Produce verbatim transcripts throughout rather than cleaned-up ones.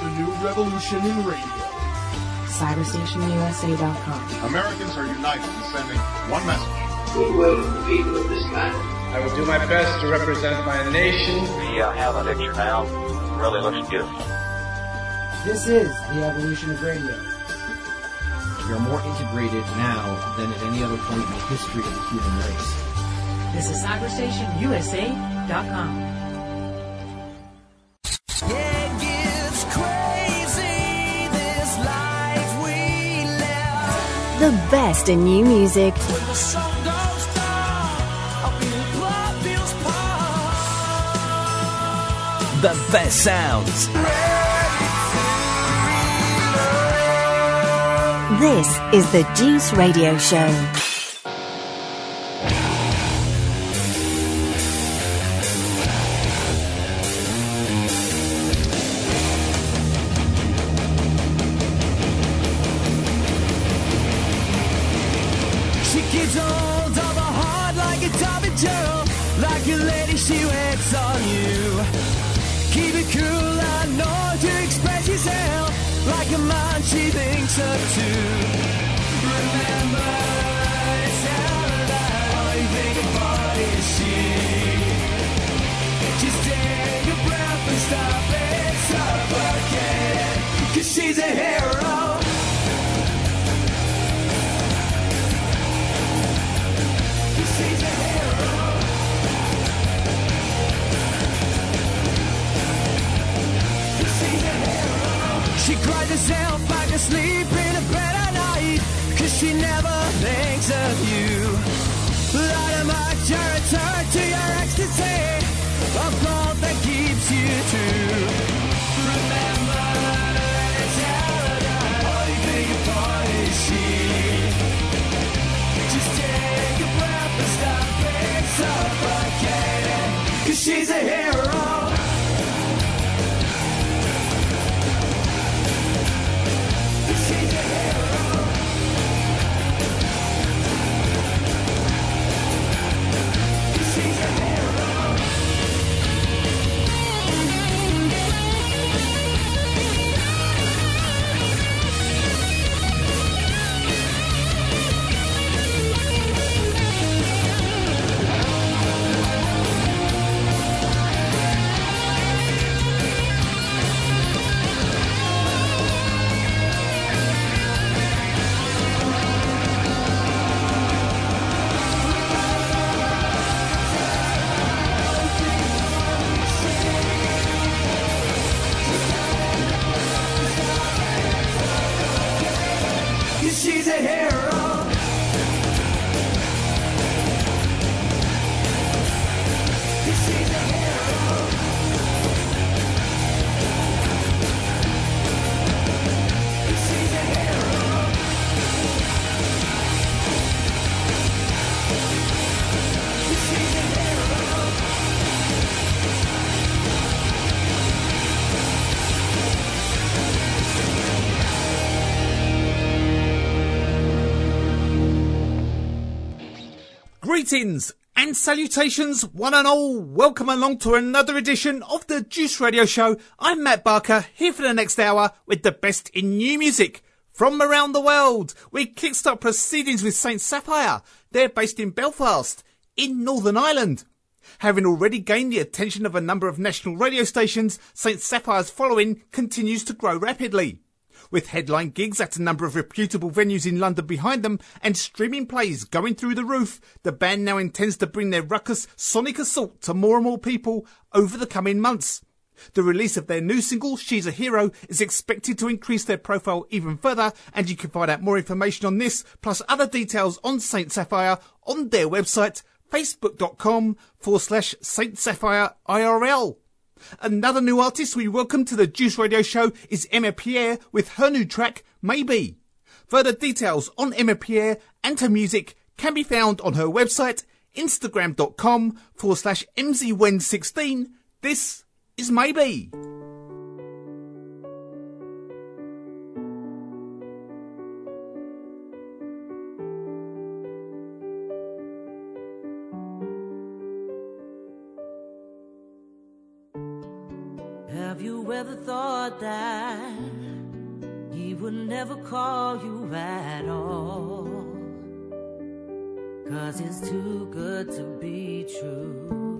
the new revolution in radio. cyber station U S A dot com. Americans are united in sending one message. Goodwill to the people of this land. I will do my best to represent my nation. We uh, have a picture now. Really looks beautiful. This is the evolution of radio. We are more integrated now than at any other point in the history of the human race. This is cyber station U S A dot com. Yeah, it gets crazy, this life we live. The best in new music. When the sun goes down, I'll be in Bloodfield's Park. The best sounds. This is the Juice Radio Show. She keeps hold of a heart like a Tommy Joe, like a lady she waits on you. Keep it cool, I know to express yourself, like a man she thinks of too. Remember, it's her that all you think about is she. Just take a breath and stop it, suffocate, 'cause she's a hero. She's a hero. She's a hero. She cries herself back asleep in a bed at night, 'cause she never thinks of you. Light a match and return to your ecstasy of gold that keeps you true. Remember, it's her that all you think about is she. Just take a breath and stop it suffocating, 'cause she's a hero. She's a hero. She's a hero. She's a hero. She's a hero. She's a hero. She's a hero. Greetings and salutations, one and all. Welcome along to another edition of the Juice Radio Show. I'm Matt Barker, here for the next hour with the best in new music from around the world. We kickstart proceedings with Saint Sapphire. They're based in Belfast, in Northern Ireland. Having already gained the attention of a number of national radio stations, Saint Sapphire's following continues to grow rapidly. With headline gigs at a number of reputable venues in London behind them and streaming plays going through the roof, the band now intends to bring their ruckus sonic assault to more and more people over the coming months. The release of their new single, She's a Hero, is expected to increase their profile even further, and you can find out more information on this, plus other details on Saint Sapphire on their website, facebook.com forward slash Saint Sapphire IRL. Another new artist we welcome to the Juice Radio Show is Emma Pierre with her new track, Maybe. Further details on Emma Pierre and her music can be found on her website, instagram.com forward slash mzwen16. This is Maybe. Have you ever thought that he would never call you at all? 'Cause it's too good to be true.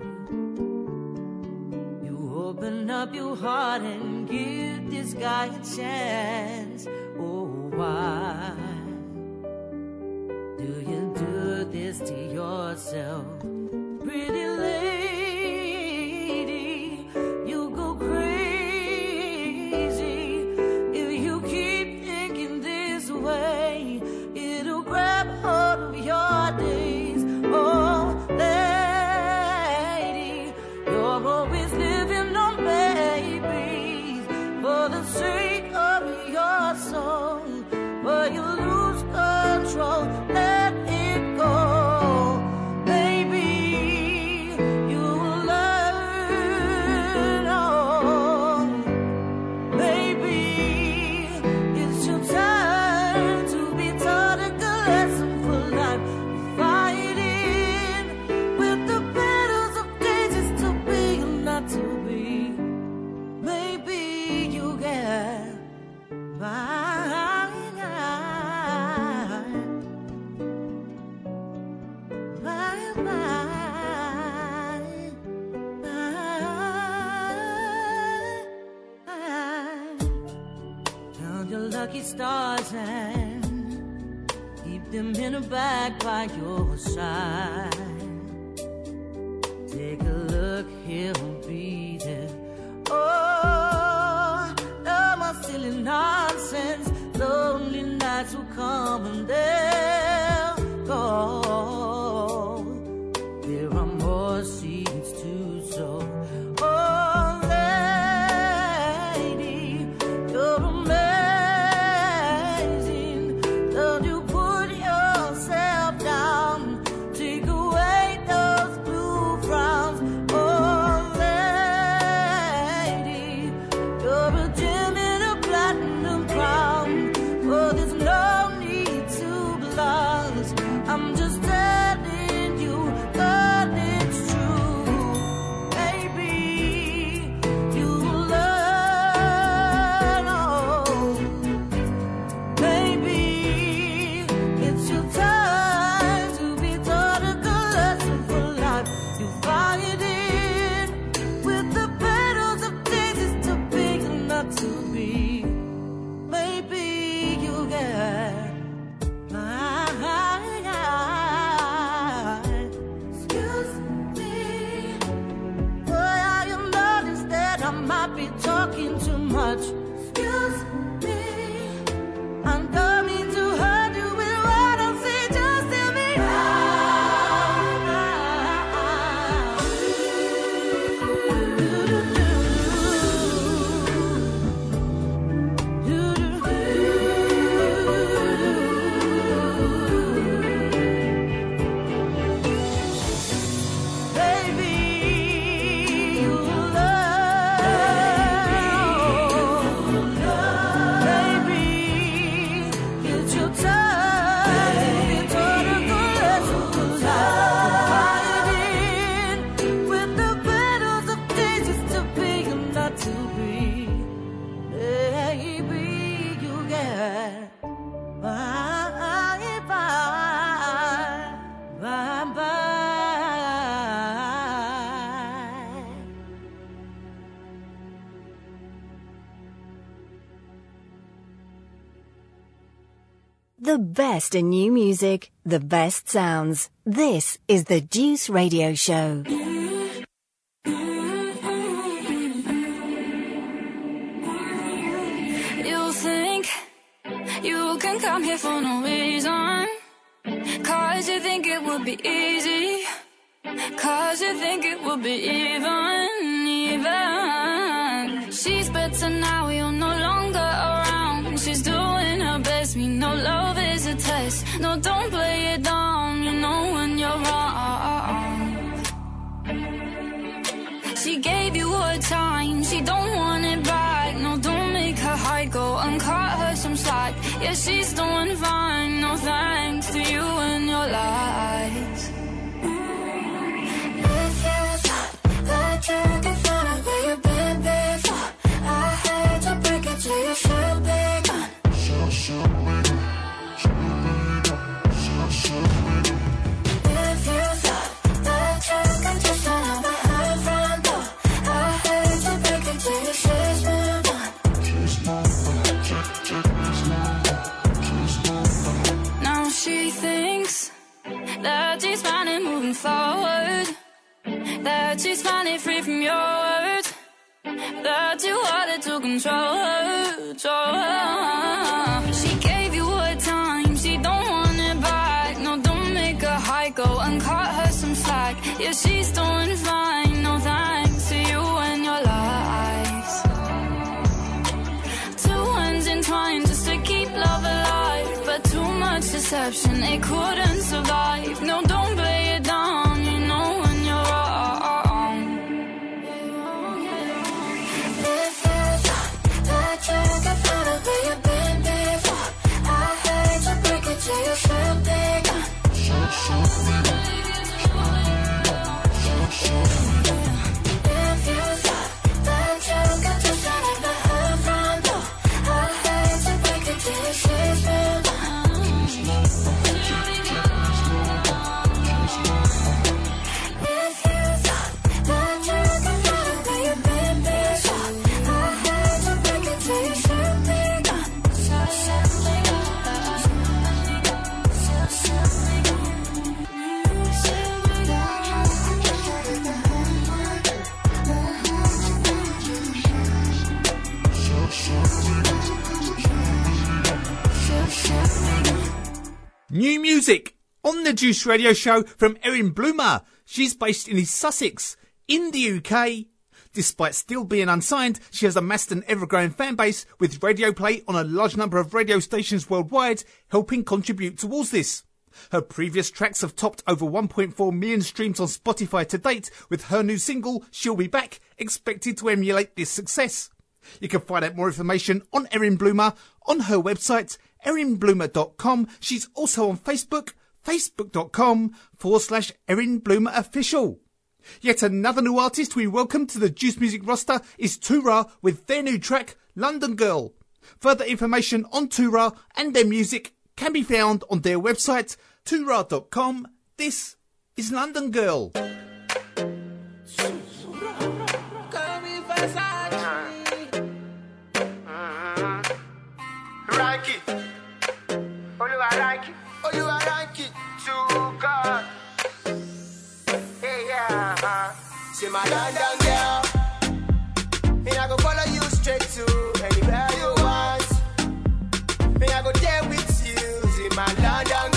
You open up your heart and give this guy a chance. Oh, why do you do this to yourself? Pretty lady, you go crazy if you keep thinking this way. It'll grab hold of your days. Oh, lady, you're always living on babies for the sake of your soul, but you lose control. Let it go. Lucky stars and keep them in a bag by your side. Take a look, he'll be there. Oh, no more silly nonsense. Lonely nights will come and they'll go. There are more seeds to sow. Oh, lady, you're a man. The best in new music, the best sounds. This is the Juice Radio Show. You think you can come here for no reason, 'cause you think it would be easy, 'cause you think it would be even, even. She's better now, you're no longer around. She's doing her best, me no love is a test. No, don't play it down, you know when you're wrong. She gave you her time, she don't want it back. No, don't make her hide, go and cut her some slack. Yeah, she's doing fine, no thanks to you and your lies. If you thought that you could find out where you've been before, finally free from your words. That you wanted to control her, control her. She gave you a time, she don't want it back. No, don't make her high, go and cut her some slack. Yeah, she's doing fine, no thanks to you and your lies. Two hands entwined just to keep love alive, but too much deception, it couldn't survive. No, don't play it down, you know when you're wrong. You can find out where you've been before. I hate to break it to you, should think. If you thought that you could do something to her front door, I hate to break it to you, she's been. If you thought that you could find out where you've been before, I hate to break it to you, should think. New music on the Juice Radio Show from Erin Bloomer. She's based in East Sussex, in the U K. Despite still being unsigned, she has amassed an ever-growing fan base with radio play on a large number of radio stations worldwide, helping contribute towards this. Her previous tracks have topped over one point four million streams on Spotify to date, with her new single, She'll Be Back, expected to emulate this success. You can find out more information on Erin Bloomer on her website, erin bloomer dot com. She's also on Facebook, facebook.com forward slash Erin Bloomer Official. Yet another new artist we welcome to the Juice Music roster is Tura with their new track, London Girl. Further information on Tura and their music can be found on their website, tura dot com. This is London Girl. Rank it. Oh, you are rank it. Oh, you are rank it. To God. Hey, yeah. See my London girl. Me, I go follow you straight to anywhere you want. Me, I go there with you. See my London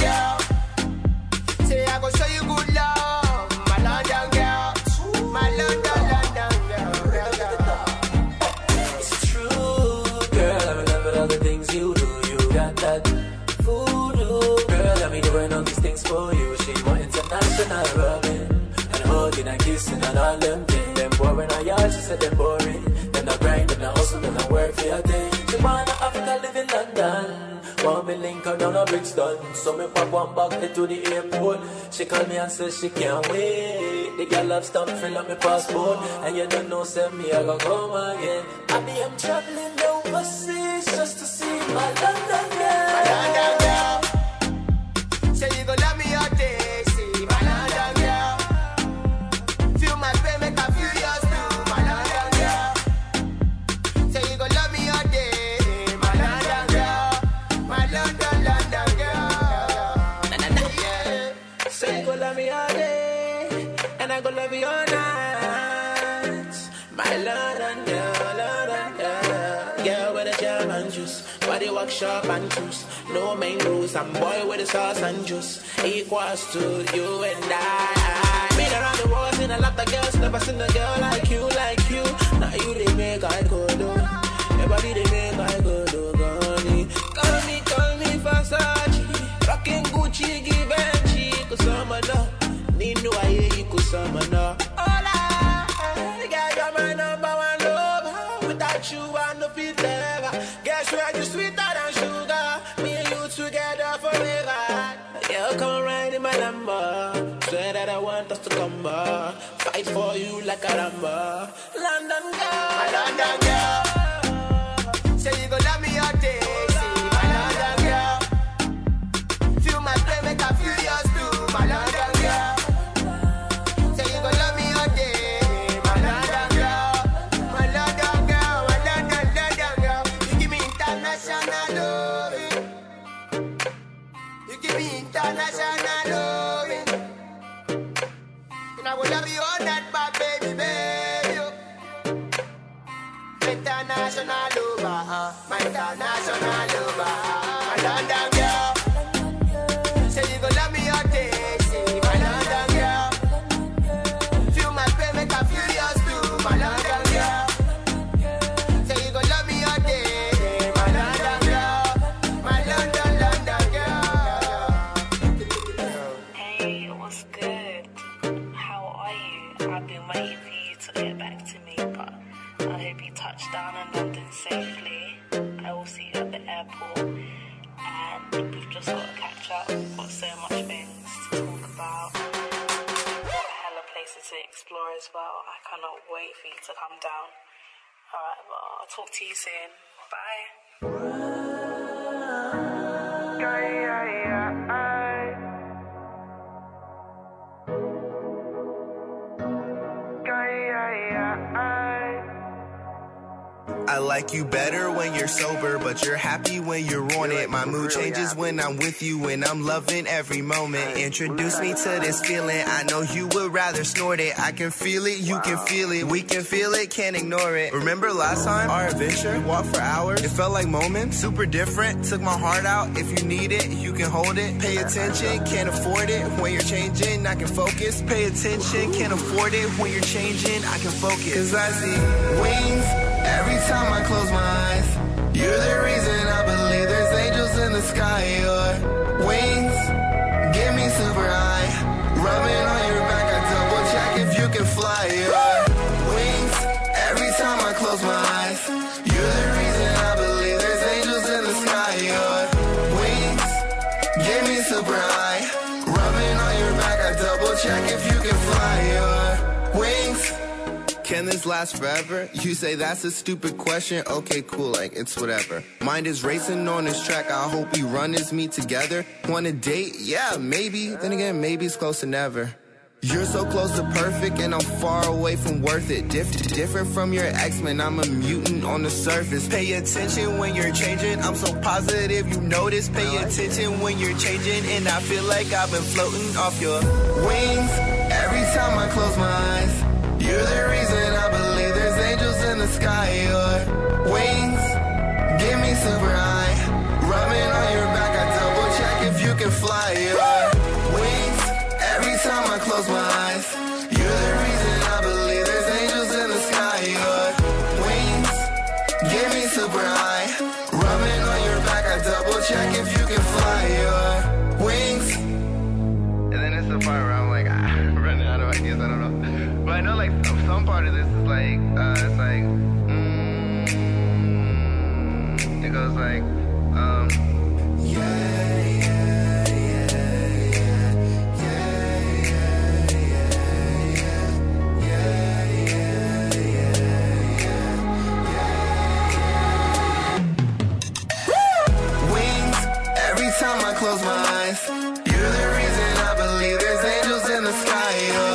girl. Say I go show you good love. My London girl. My London, London girl. girl, girl. It's true, girl. I remember all the things you do. You got that voodoo, girl. I mean, doing all these things for you. She more international, rubbing and hugging and kissing and all them things. Them boring on yard, she said them boring. Them not grind, them not hustle, them not work for your thing. She wanna Africa live in London. Want me link her down a Brixton. So me pop one back head to the airport. She call me and say she can't wait. The girl have stamp fill up my passport. And you don't know, send me I go come again. I be I'm traveling overseas just to see my London girl. My London girl. Say you gon' love me all day. See my London girl. Feel my pain, make I feel yours too. My London girl. Say you gon' love me all day. My London girl. My London, London girl. Na, na, na. Yeah. Say you gon' love me all day, and I gon' love you all night. My London girl, London girl. Girl with a jam and juice, body work sharp and juice. No main rules, I'm boy with the sauce and juice. Equals to you and I. Been around the world, seen a lot of girls, never seen a girl like you, like you. Now you they make I go do. Everybody they make I go do. Call me, call me Versace, rocking Gucci, give Benji, kusamana. Nino aye kusamana. Hola, girl, you're my number one lover. Without you, I no feel ever. Guess where you sweeter than sugar. Me and you together forever. Yeah, come right in my number. Swear that I want us to come back. Fight for you like a ramba. London girl, my London girl. Say you gon' love me all day. See my London girl. Feel my pain, make I feel yours too. My London girl. Say you gon' love me all day. My London girl. My London girl. My London, London girl. You give me international loving. You give me international loving. And I will love you all night, my baby, baby. my international lover, uh, my international lover, uh, my London girl. Say you gon' love me all day, say my London girl. Feel my pain, make I feel yours too, my London girl. Say you gon' love me all day, my London girl, my London, London girl. Hey, what's good? How are you? I've been waiting for you to get back to me, but I hope you touched down in London safely. I will see you at the airport, and we've just got to catch up. We've got so much things to talk about. We've got hella places to explore as well. I cannot wait for you to come down. Alright, well, I'll talk to you soon. Bye. I like you better when you're sober, but you're happy when you're on it. My mood changes when I'm with you, and I'm loving every moment. Introduce me to this feeling, I know you would rather snort it. I can feel it, you can feel it, we can feel it, can't ignore it. Remember last time, our adventure, walked for hours, it felt like moments, super different, took my heart out. If you need it, you can hold it. Pay attention, can't afford it, when you're changing, I can focus. Pay attention, can't afford it, when you're changing, I can focus. Cause I see wings every time I close my eyes. You're the reason I believe there's angels in the sky. Your wings get me super high. Rubbing on your back, I double check if you can fly. Your wings every time I close my eyes. You're the reason I believe there's angels in the sky. Your wings get me super high. Rubbing on your back, I double check if you can fly. Your wings. Can this last forever? You say that's a stupid question. Okay, cool, like it's whatever. Mind is racing on this track. I hope we run this meet together. Want a date? Yeah, maybe. Then again, maybe it's close to never. You're so close to perfect, and I'm far away from worth it. Dif different from your X-Men, I'm a mutant on the surface. Pay attention when you're changing, I'm so positive you notice. Pay attention when you're changing, and I feel like I've been floating off your wings every time I close my eyes. You're the reason I believe there's angels in the sky. Your wings get me super high. Rubbing on your back, I double check if you can fly. Your wings every time I close my eyes. You're the reason I believe there's angels in the sky. Your wings get me super high. Rubbing on your back, I double check if you can fly. Your wings. And then it's the part where I'm like, ah, I'm running out of ideas, I don't know. But I know, like, some part of this is like, uh, it's like, mm, it goes like, um, yeah, yeah, yeah, yeah, yeah, yeah, yeah, yeah, yeah, yeah. Wings, every time I close my eyes, you're the reason I believe there's angels in the sky.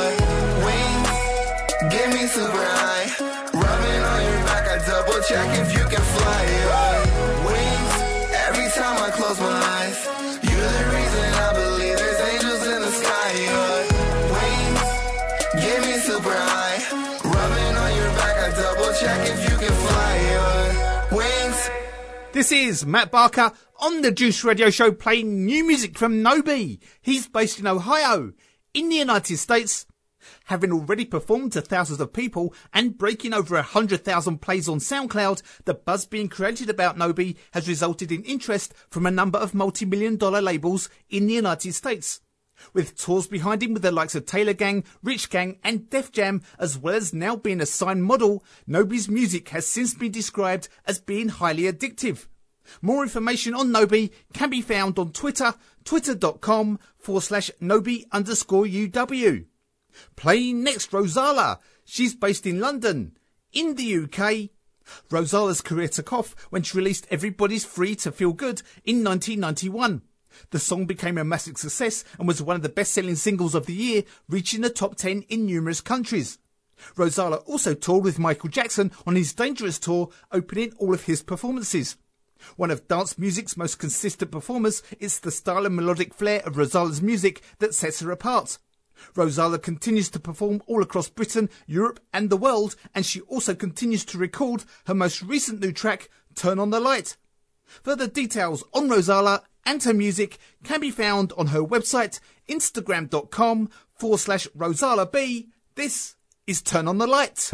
Get me super high, rubbing on your back, I double check if you can fly. Your wings, every time I close my eyes. You're the reason I believe there's angels in the sky. Your wings, get me super high, rubbing on your back, I double check if you can fly. Your wings. This is Matt Barker on the Juice Radio Show, playing new music from Nobi. He's based in Ohio, in the United States. Having already performed to thousands of people and breaking over one hundred thousand plays on SoundCloud, the buzz being created about Nobi has resulted in interest from a number of multi-million dollar labels in the United States. With tours behind him with the likes of Taylor Gang, Rich Gang and Def Jam, as well as now being a signed model, Nobi's music has since been described as being highly addictive. More information on Nobi can be found on Twitter, twitter.com forward slash Nobi underscore UW. Playing next, Rosala. She's based in London, in the U K. Rosala's career took off when she released Everybody's Free to Feel Good in nineteen ninety-one. The song became a massive success and was one of the best-selling singles of the year, reaching the top ten in numerous countries. Rosala also toured with Michael Jackson on his Dangerous tour, opening all of his performances. One of dance music's most consistent performers, it's the style and melodic flair of Rosala's music that sets her apart. Rosala continues to perform all across Britain, Europe and the world, and she also continues to record her most recent new track, Turn on the Light. Further details on Rosala and her music can be found on her website, instagram.com forward slash Rosala B. This is Turn on the Light.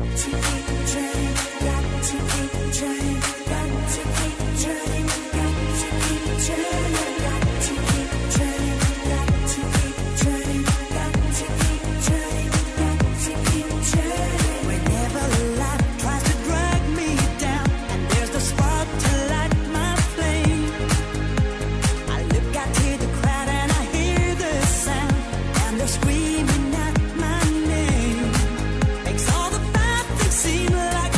Screaming at my name makes all the bad things seem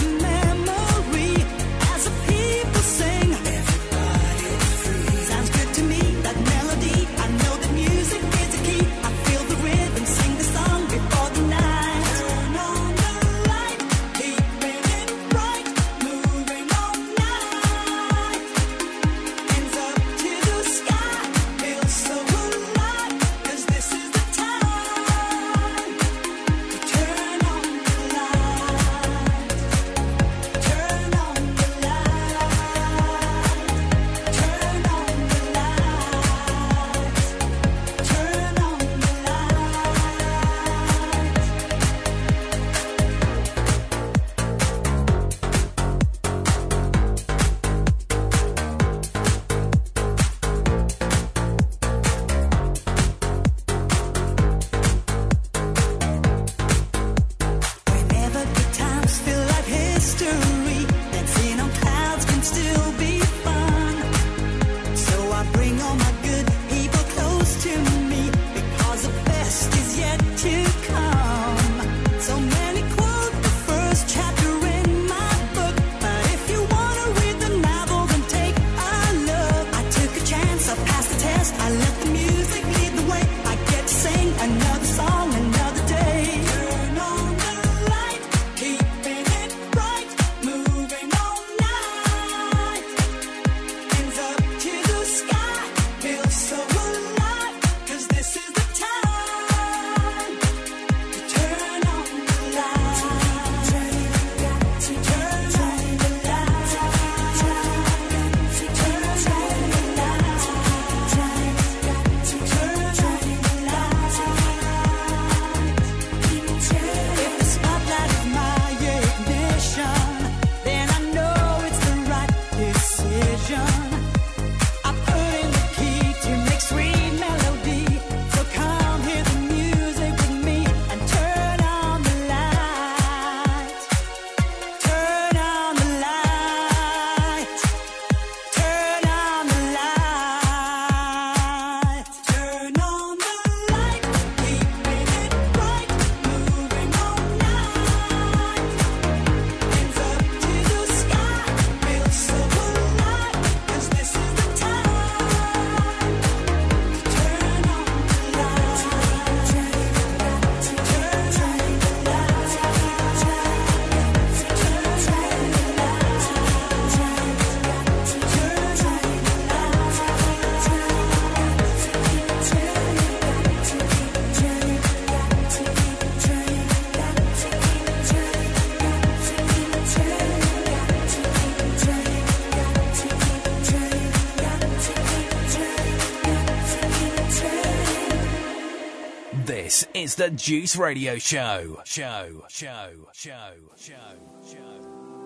This is the Juice Radio Show. Show, show, show, show, show.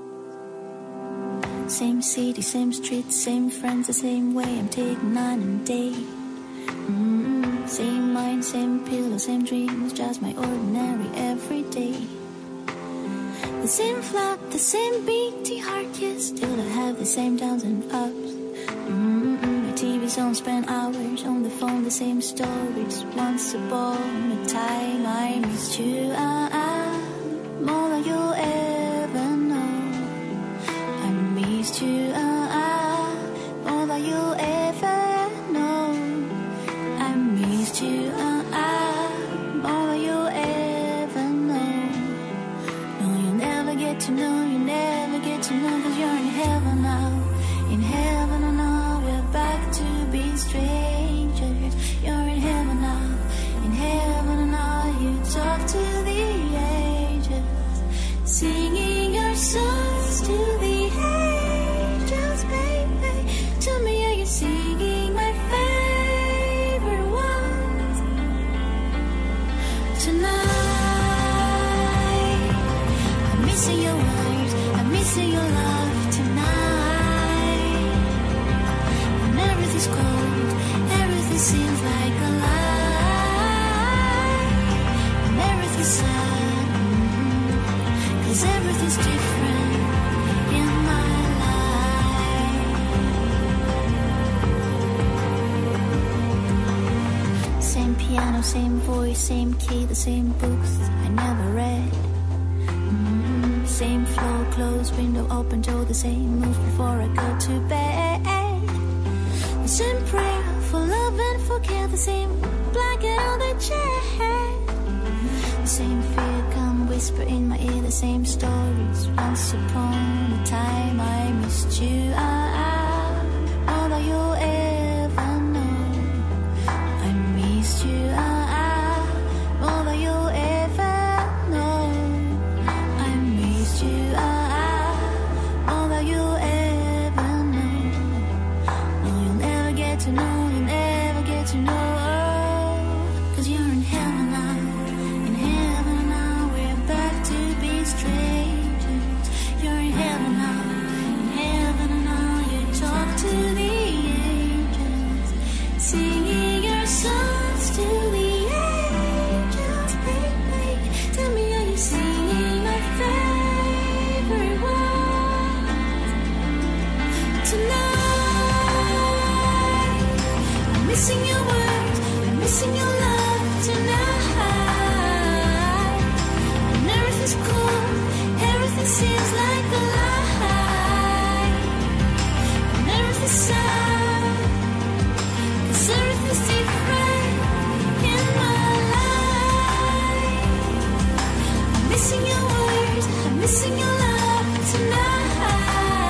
Same city, same street, same friends, the same way I'm taking night and day. Mm-hmm. Same mind, same pillow, same dreams, just my ordinary everyday. The same flap, the same beating heart, yes, still I have the same downs and ups. Mm-hmm. My T V's on, spend hours on the phone, the same stories. Once upon a time I missed you, I am more than you'll ever know. I missed you, I am more than you'll ever know. I missed you, I am more than you'll ever know. No, you'll never get to know, you never get to know, 'cause you're in heaven now. In heaven and now, we're back to be strangers. You're in heaven now. In heaven and now, same voice, same key, the same books I never read. Mm-hmm. Same floor, closed window, open door, the same moves before I go to bed. The same prayer for love and for care, the same blanket on the chair. The same fear come whisper in my ear, the same stories. Once upon a time I missed you. I, I, all that you'll ever know. I missed you. I, I, all that you'll ever know. I missed you. I, I, all that you'll ever know. No, you'll never get to know. You'll never get to know. Cause you're in heaven now. You're in heaven now, in heaven now. You talk to the angels, singing your songs to the angels. Hey, hey, tell me, are you singing my favorite one tonight? I'm missing your words, I'm missing your love tonight. And everything's cool, everything seems like a lie. And everything's sad, 'cause everything's different in my life. I'm missing your words, I'm missing your love tonight.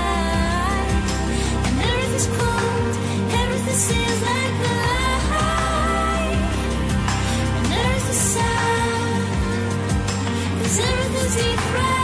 And everything's cold, everything seems like a lie. And everything's sad, 'cause everything's different.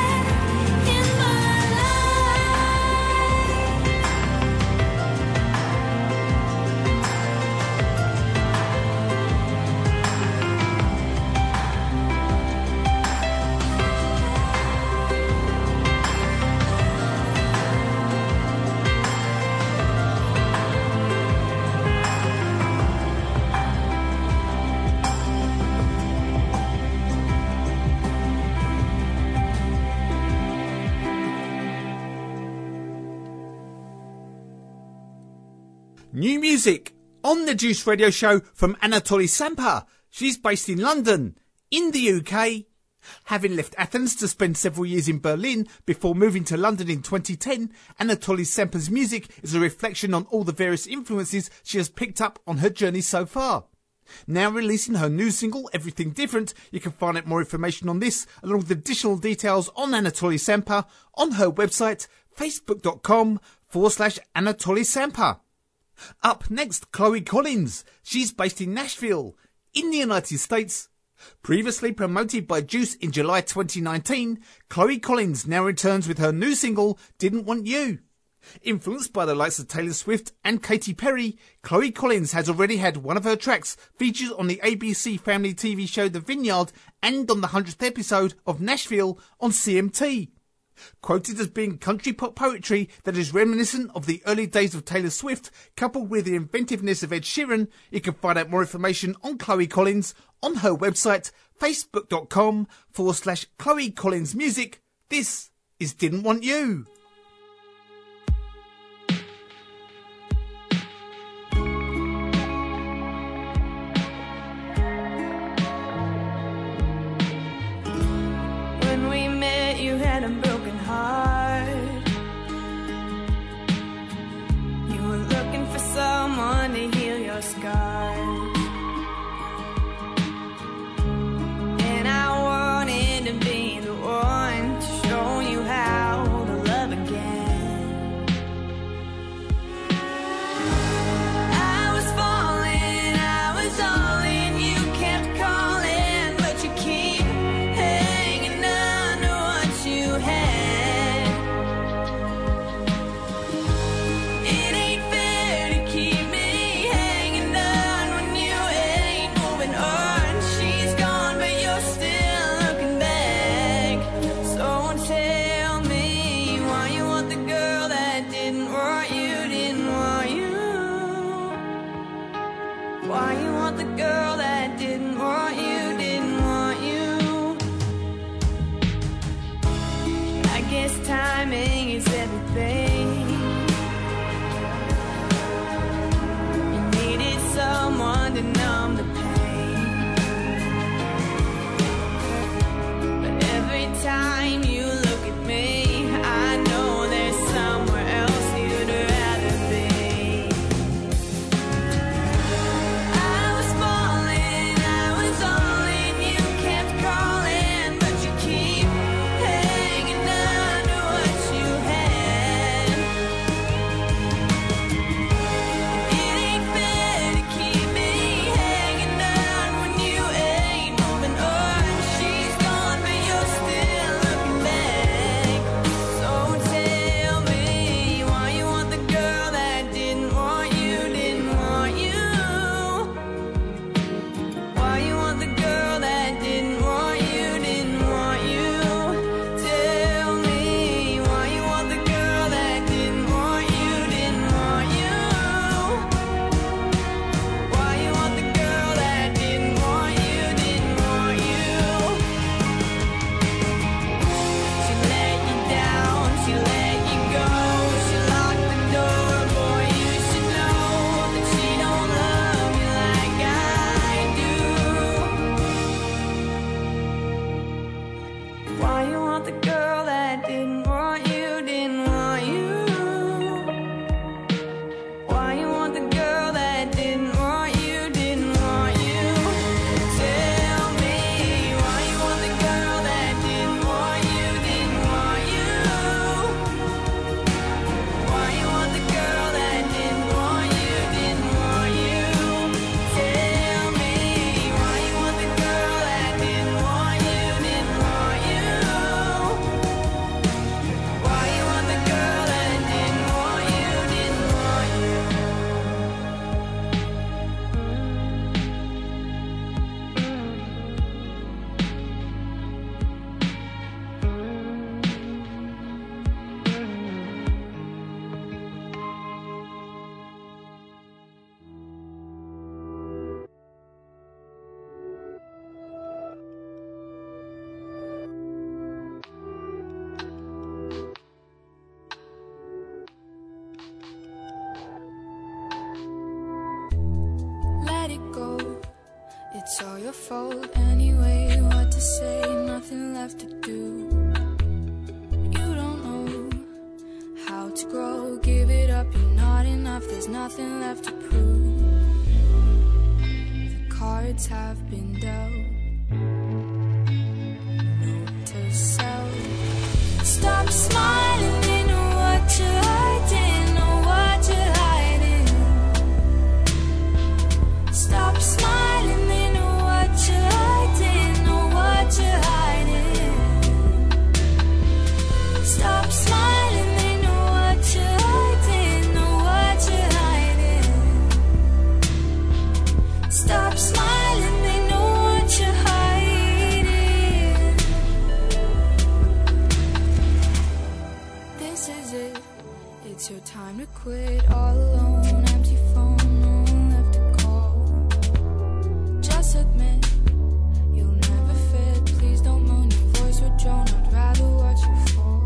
New music on the Juice Radio Show from Anatoly Sampa. She's based in London, in the U K. Having left Athens to spend several years in Berlin before moving to London in twenty ten, Anatoly Sampa's music is a reflection on all the various influences she has picked up on her journey so far. Now releasing her new single, Everything Different, you can find out more information on this, along with additional details on Anatoly Sampa, on her website, facebook.com forward slash Anatoly Sampa. Up next, Chloe Collins. She's based in Nashville, in the United States. Previously promoted by Juice in July twenty nineteen, Chloe Collins now returns with her new single, Didn't Want You. Influenced by the likes of Taylor Swift and Katy Perry, Chloe Collins has already had one of her tracks featured on the A B C family T V show The Vineyard and on the hundredth episode of Nashville on C M T. Quoted as being country pop poetry that is reminiscent of the early days of Taylor Swift, coupled with the inventiveness of Ed Sheeran, you can find out more information on Chloe Collins on her website, facebook.com forward slash Chloe Collins Music. This is Didn't Want You. When we met, you had a broken heart. You were looking for someone to heal your scars. And I wanted to be the one to show you how to love again. I was falling, I was all in, you kept calling, but you keep hanging on to what you had. It ain't fair to keep me hanging on It's all your fault anyway. What to say, nothing left to do. You don't know how to grow. Give it up, you're not enough. There's nothing left to prove. The cards have been dealt. Note to self. Stop smiling, they know what you're hiding. Know what you're hiding. Stop smiling, they know what you're hiding. Know what you're hiding. Stop smiling, they know what you're hiding. Know what you're hiding. Stop smiling, they know what you're hiding. This is it. It's your time to quit. All alone, empty phone, no one left to call. Just admit you'll never fit. Please don't moan, your voice would drown. I'd rather watch you fall.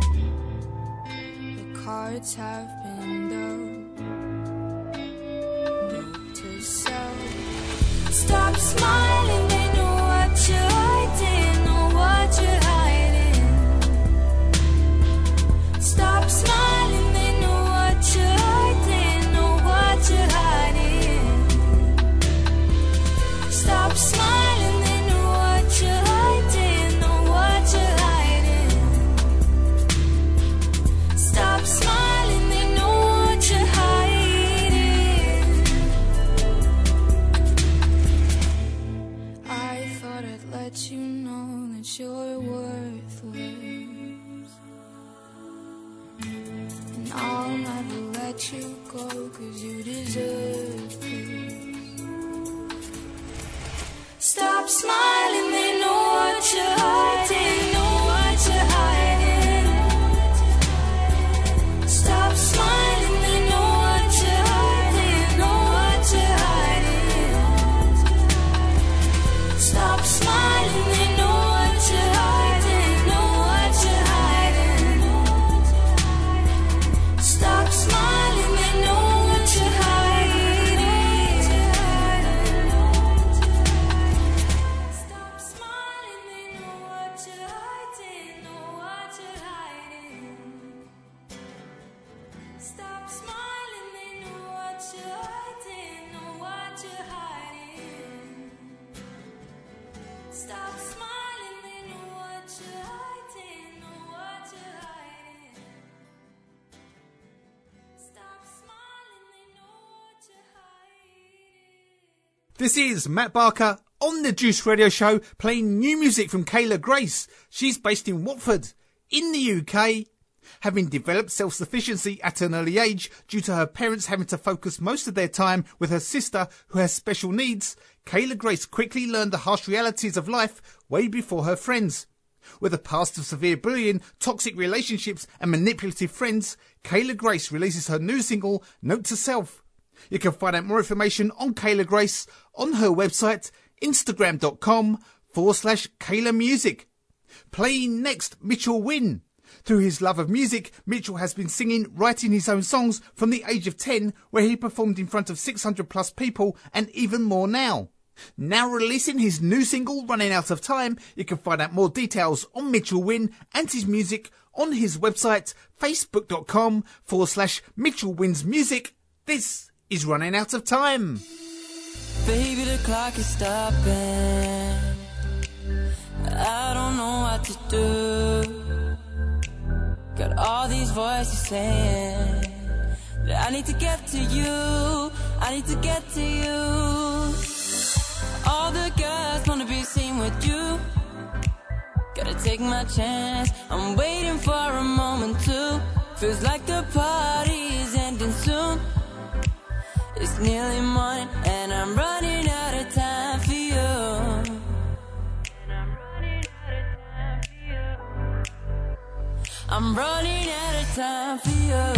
The cards have been dealt. Note to self. Stop smiling, they know what you're hiding. Know what you're hiding. Stop smiling, they know what you're hiding. Know what you're hiding. Stop smiling, they know what you're hiding. Know what you're hiding. Stop smiling, they know what you're hiding. I thought I'd let you know that you're worthless. And I'll never let you go, 'cause you deserve this. Stop smiling, they know what you're hiding. Know what you're hiding. Stop smiling, they know what you're hiding. Know what you're hiding. Stop smiling, they know what you're hiding. Know what you're hiding. Stop smiling, they know what you're hiding. Stop smiling, they know what you're hiding. Know what you're hiding. Stop smiling, they know what you're hiding. Know what you're hiding. Stop smiling, they know what you're hiding. Know what you're hiding. Stop smiling, they know what you're hiding. This is Matt Barker on the Juice Radio Show, playing new music from Kayla Grace. She's based in Watford, in the U K. Having developed self-sufficiency at an early age due to her parents having to focus most of their time with her sister who has special needs, Kayla Grace quickly learned the harsh realities of life way before her friends. With a past of severe bullying, toxic relationships and manipulative friends, Kayla Grace releases her new single, Note to Self. You can find out more information on Kayla Grace on her website, instagram.com forward slash Kayla Music. Playing next, Mitchell Wynne. Through his love of music, Mitchell has been singing, writing his own songs from the age of ten, where he performed in front of six hundred plus people and even more now. Now releasing his new single, Running Out of Time. You can find out more details on Mitchell Wynne and his music on his website, facebook.com forward slash Mitchell Wynne's Music. This is Running Out of Time. Baby, the clock is stopping. I don't know what to do. Got all these voices saying that I need to get to you, I need to get to you. All the girls wanna be seen with you. Gotta take my chance, I'm waiting for a moment to. Feels like the party is ending soon. It's nearly morning and I'm running out of time for you. I'm running out of time for you.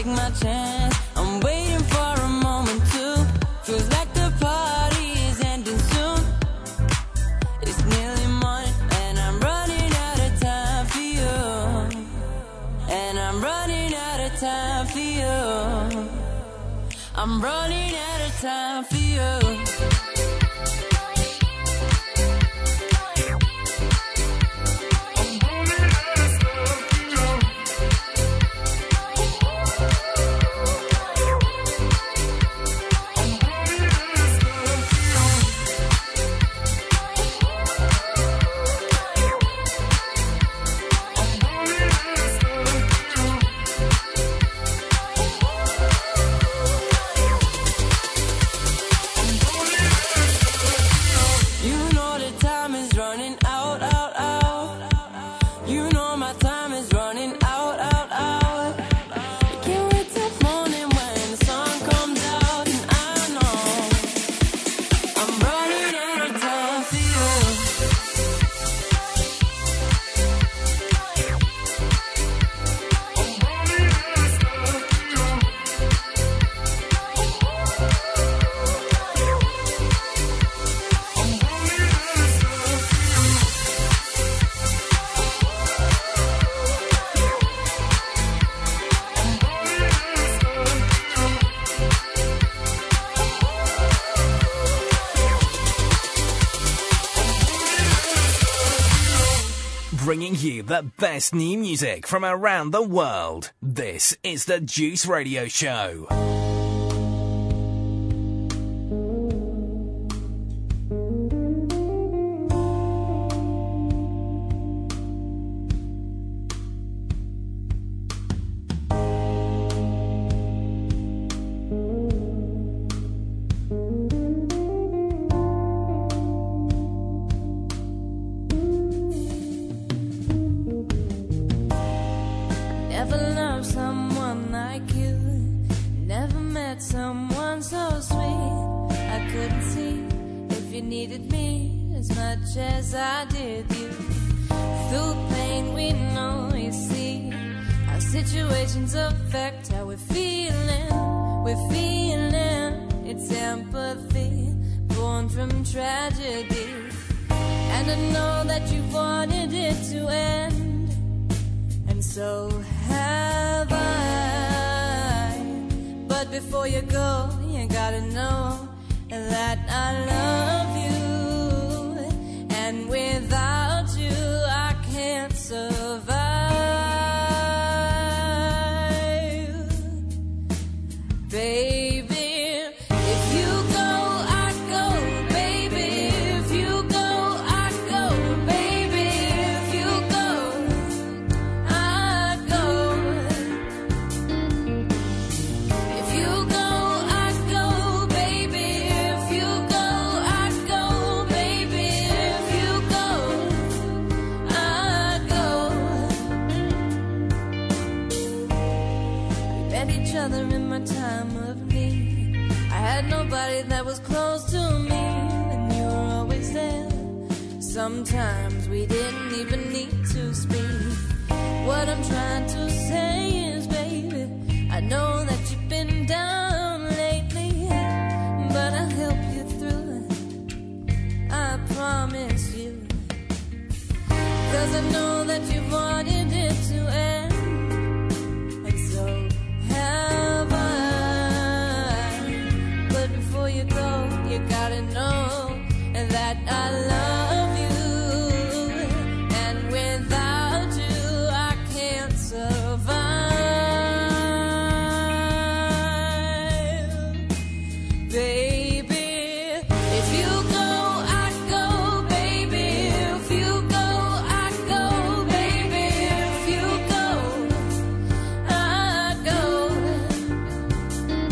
my chance. I'm waiting for a moment to. Feels like the party is ending soon. It's nearly morning and I'm running out of time for you. And I'm running out of time for you. I'm running out of time for you. Bringing you the best new music from around the world. This is the Juice Radio Show.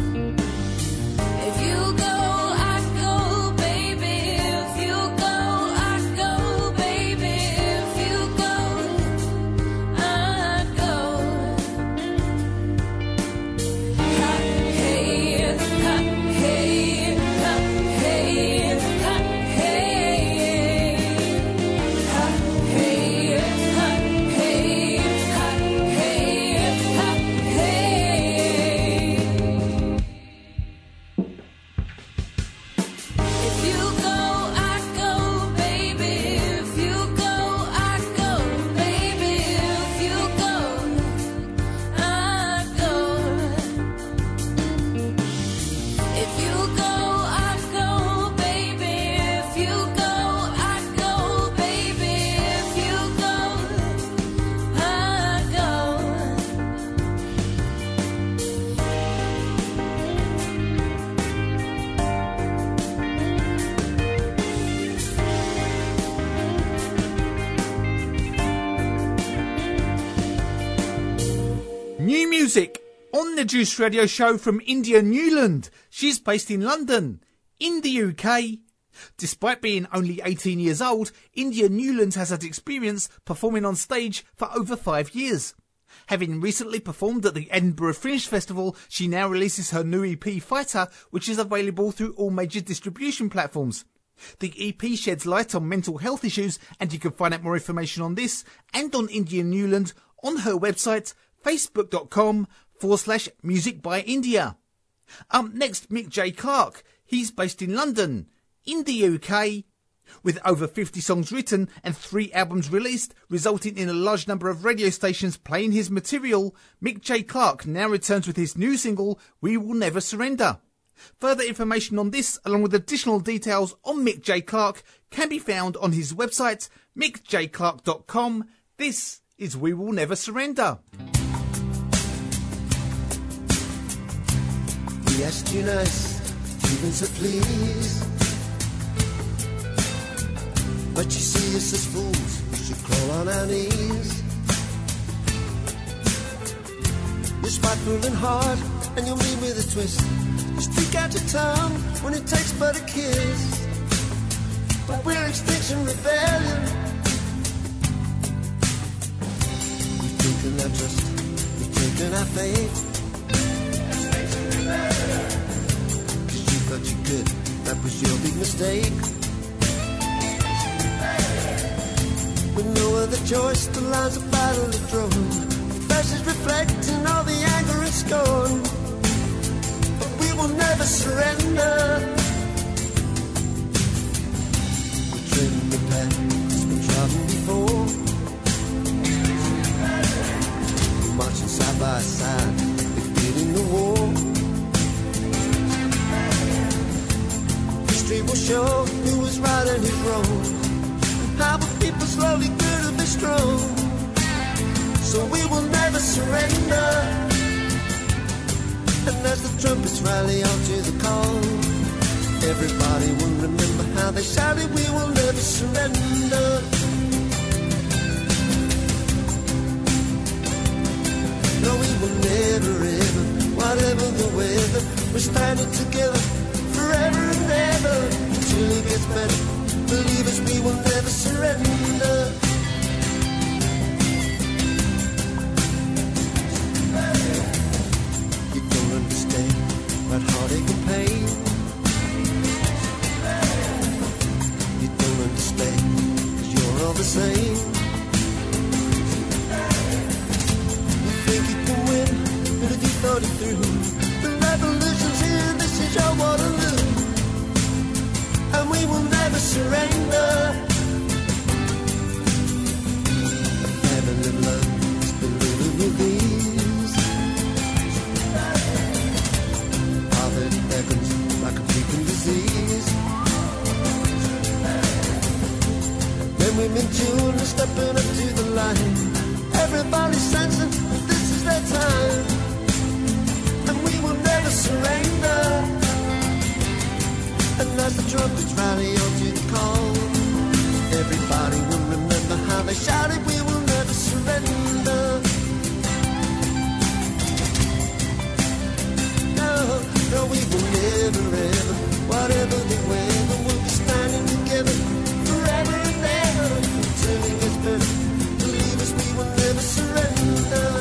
If you go, I go, baby. If you go, the Juice Radio Show from India Newland. She's based in London, in the U K. Despite being only eighteen years old, India Newland has had experience performing on stage for over five years. Having recently performed at the Edinburgh Fringe Festival, she now releases her new E P Fighter, which is available through all major distribution platforms. The E P sheds light on mental health issues, and you can find out more information on this and on India Newland on her website, facebook.com forward slash music by India. Um, next, Mick J. Clark. He's based in London, in the U K. With over fifty songs written and three albums released, resulting in a large number of radio stations playing his material, Mick J. Clark now returns with his new single, We Will Never Surrender. Further information on this, along with additional details on Mick J. Clark, can be found on his website, mick j clark dot com. This is We Will Never Surrender. We asked you nice, even so please. But you see us as fools, we should crawl on our knees. You're spiteful and hard, and you'll mean with a twist. You speak out your tongue when it takes but a kiss. But we're Extinction Rebellion. We've taken our trust, we've taken our faith. Cause you thought you could, that was your big mistake. With no other choice, the lines of battle are drawn. Flashes reflecting all the anger and scorn. But we will never surrender. We're treading the path that's been trodden before. We're marching side by side, defeating the war. History will show who was right and who's wrong. How the people slowly grew to be strong. So we will never surrender. And as the trumpets rally out to the call, everybody will remember how they shouted, we will never surrender. No, we will never ever, whatever the weather, we're standing together forever and ever, until it gets better. Believe us, we will never surrender. You don't understand what heartache and pain. You don't understand, cause you're all the same. You think you can win, but if you thought it through, the revolution's here, this is your Waterloo. And we will never surrender. Heaven and love is polluted with these. Poverty beckons like a creeping disease. Men, women, children stepping up to the line. Everybody's sensing that this is their time. And we will never surrender. And as the trumpets rally on to the call, everybody will remember how they shouted, we will never surrender. No, no, we will never ever, whatever the weather, we'll be standing together forever and ever, until it gets better. Believe us, we will never surrender.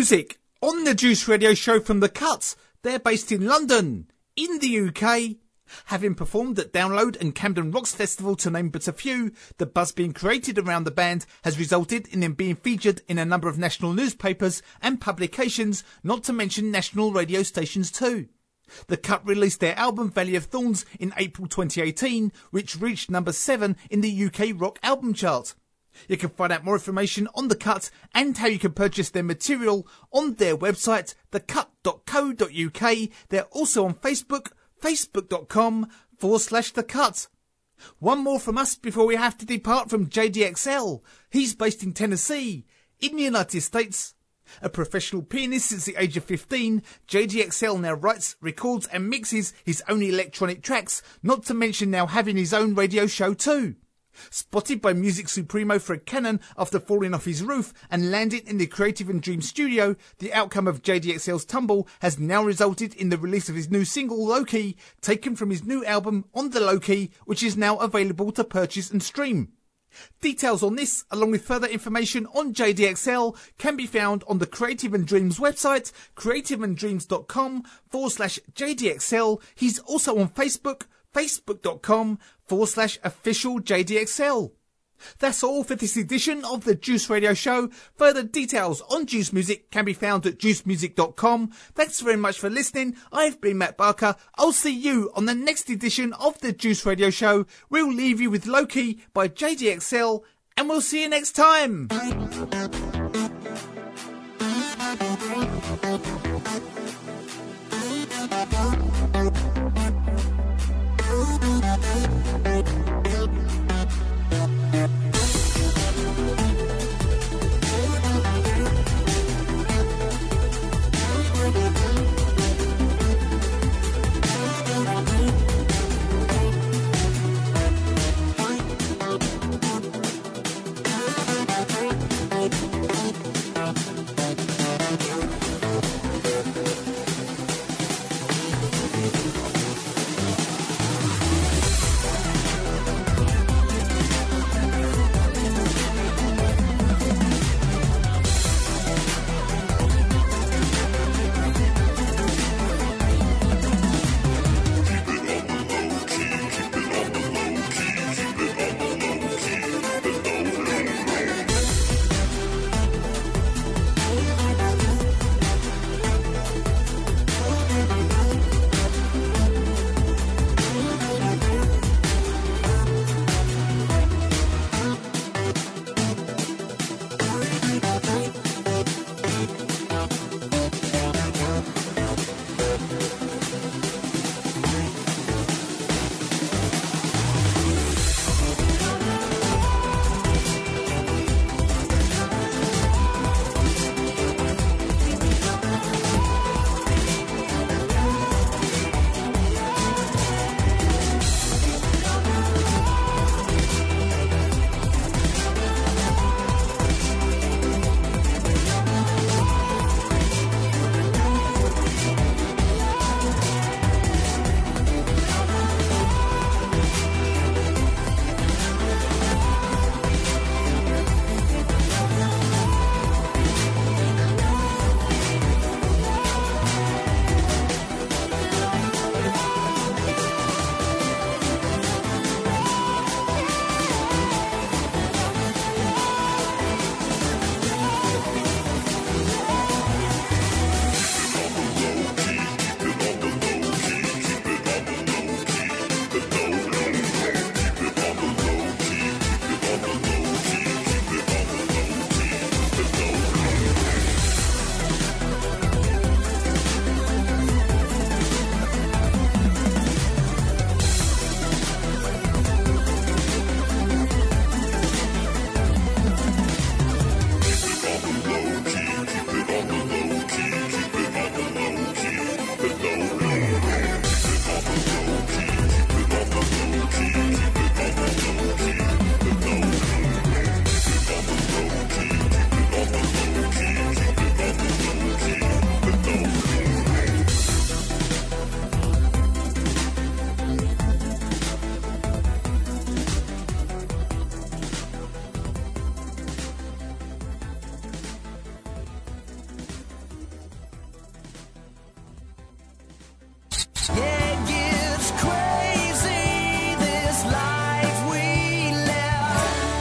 music on the Juice Radio Show from The Cuts. They're based in London, in the U K. Having performed at Download and Camden Rocks Festival, to name but a few, the buzz being created around the band has resulted in them being featured in a number of national newspapers and publications, not to mention national radio stations too. The Cut released their album Valley of Thorns in April twenty eighteen, which reached number seven in the U K rock album chart. You can find out more information on The Cut and how you can purchase their material on their website, the cut dot co dot U K. They're also on Facebook, facebook.com forward slash The Cut. One more from us before we have to depart from J D X L. He's based in Tennessee, in the United States. A professional pianist since the age of fifteen, J D X L now writes, records and mixes his own electronic tracks, not to mention now having his own radio show too. Spotted by Music Supremo Fred Cannon after falling off his roof and landing in the Creative and Dream studio, the outcome of J D X L's tumble has now resulted in the release of his new single Low-Key, taken from his new album On the Low-Key, which is now available to purchase and stream. Details on this, along with further information on J D X L, can be found on the Creative and Dreams website, creativeanddreams.com forward slash JDXL. He's also on Facebook, facebook.com forward slash official JDXL. That's all for this edition of the Juice Radio Show. Further details on Juice Music can be found at juice music dot com. Thanks very much for listening. I've been Matt Barker. I'll see you on the next edition of the Juice Radio Show. We'll leave you with Low-Key by J D X L, and we'll see you next time.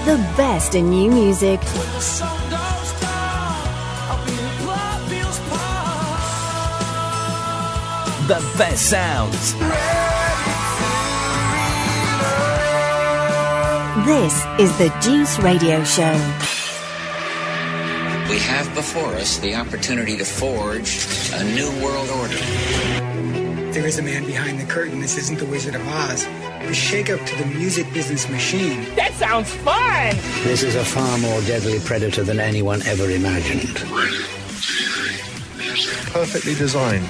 The best in new music. The best sounds. This is the Juice Radio Show. We have before us the opportunity to forge a new world order. There is a man behind the curtain. This isn't the Wizard of Oz. The shake-up to the music business machine. That sounds fun! This is a far more deadly predator than anyone ever imagined. Perfectly designed.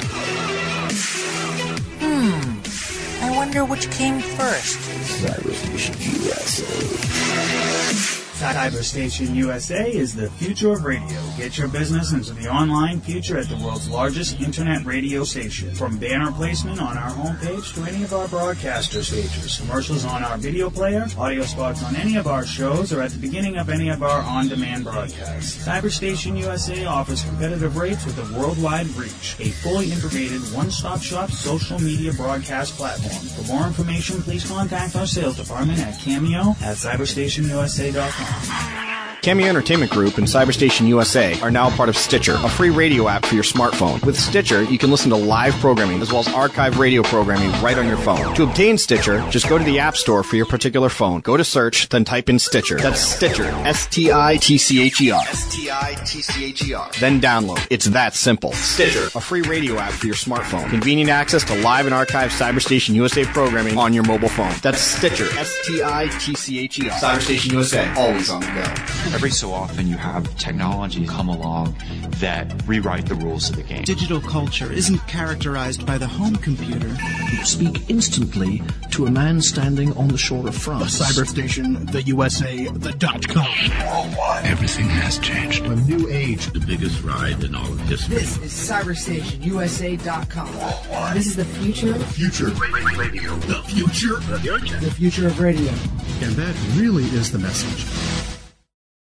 Hmm. I wonder which came first. Cyberstation U S A. Cyberstation U S A is the future of radio. Get your business into the online future at the world's largest internet radio station. From banner placement on our homepage to any of our broadcaster stages, commercials on our video player, audio spots on any of our shows, or at the beginning of any of our on-demand broadcasts. Cyberstation U S A offers competitive rates with a worldwide reach. A fully integrated one-stop shop social media broadcast platform. For more information, please contact our sales department at Cameo at cyberstation U S A dot com. Cameo Entertainment Group and Cyberstation U S A are now part of Stitcher, a free radio app for your smartphone. With Stitcher, you can listen to live programming as well as archive radio programming right on your phone. To obtain Stitcher, just go to the App Store for your particular phone. Go to search, then type in Stitcher. That's Stitcher. S T I T C H E R. S T I T C H E R. Then download. It's that simple. Stitcher, a free radio app for your smartphone. Convenient access to live and archived Cyberstation U S A programming on your mobile phone. That's Stitcher. S T I T C H E R. Cyberstation U S A. Always on the go. Every so often you have technology come along that rewrite the rules of the game. Digital culture isn't characterized by the home computer. You speak instantly to a man standing on the shore of France. The Cyberstation, the U S A, the dot com. Everything has changed. A new age. The biggest ride in all of history. This is Cyberstation U S A dot com. This is the future. The future. Radio. The future. The future of radio. And that really is the message.